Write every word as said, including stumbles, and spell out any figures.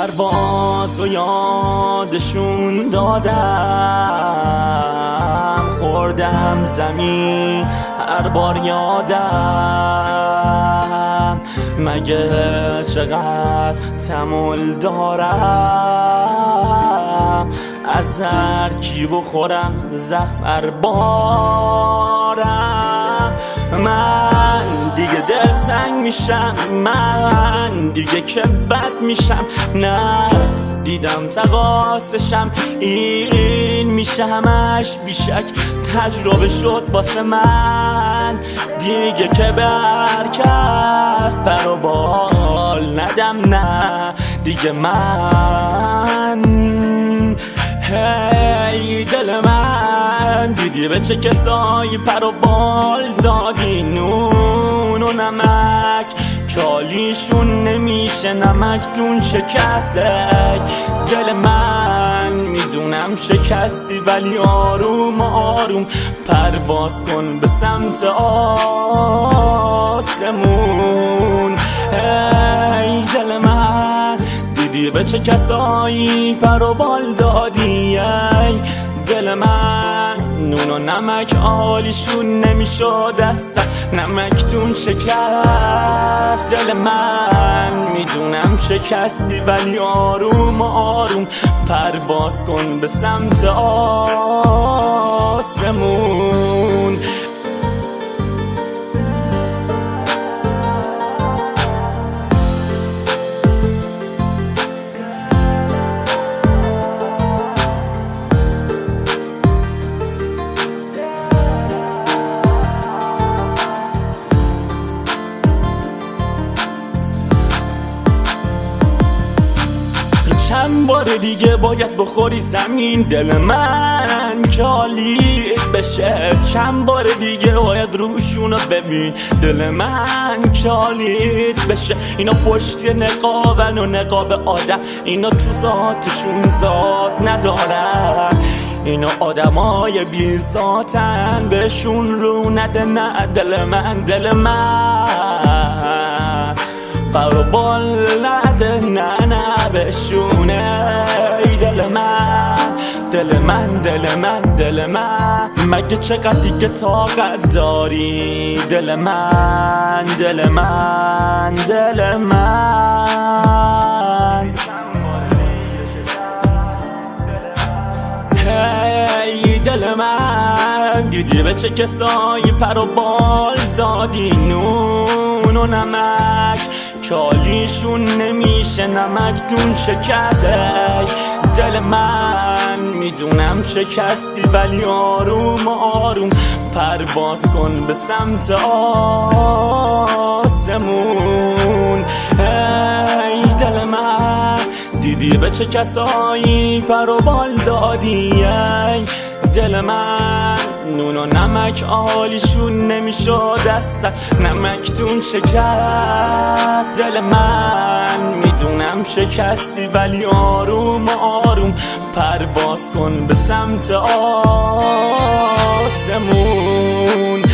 پرواز و یادشون دادم، خوردم زمین هر بار یادم، مگه چقدر تمل دارم، از هر کی بخورم زخم بر بارم. من دیگه دل سنگ میشم، من دیگه که بد میشم، نه دیدم تقاسشم این میشه همش بیشک تجربه شد واسه من، دیگه که بر کس پر و بال ندم، نه دیگه من. هی دل من دیدی به چه کسایی پر و بال دادی، نون و نمک کالیشون نمیشه نمکتون شکسته. دل من میدونم شکستی ولی آروم آروم پرواز کن به سمت آسمون. ای دل من دیدی به چه کسایی پر و بال دادی، ای دل من نون و نمک آلیشون نمیشد دستم نمکتون شکست. دل من میدونم شکستی ولی آروم آروم پرواز کن به سمت آسمون. چند بار دیگه باید بخوری زمین دل من کالیت بشه، چند بار دیگه باید روشونو ببین دل من کالیت بشه. اینا پشت نقابن و نقاب آدم، اینا تو ذاتشون ذات ندارن، اینا آدمای بی ذاتن بهشون رو نده. نه دل من دل من پر و بال نده، نه نه بشونه. ای دل من دل من دل من دل من مگه چقدر دیگه طاقت داری، دل من دل من دل من. هی دل من دیدی به چه کسایی پر و بال دادی، نون و نمک کالیشون نمیشه نمکتون شکسته. دل من میدونم شکستی ولی آروم آروم پرواز کن به سمت آسمون. ای دل من دیدی به چه کسایی پر و بال دادی، ای دل من نون و نمک آلیشون نمیشد دستت نمکتون شکست. دل من میدونم شکستی ولی آروم آروم پرواز کن به سمت آسمون.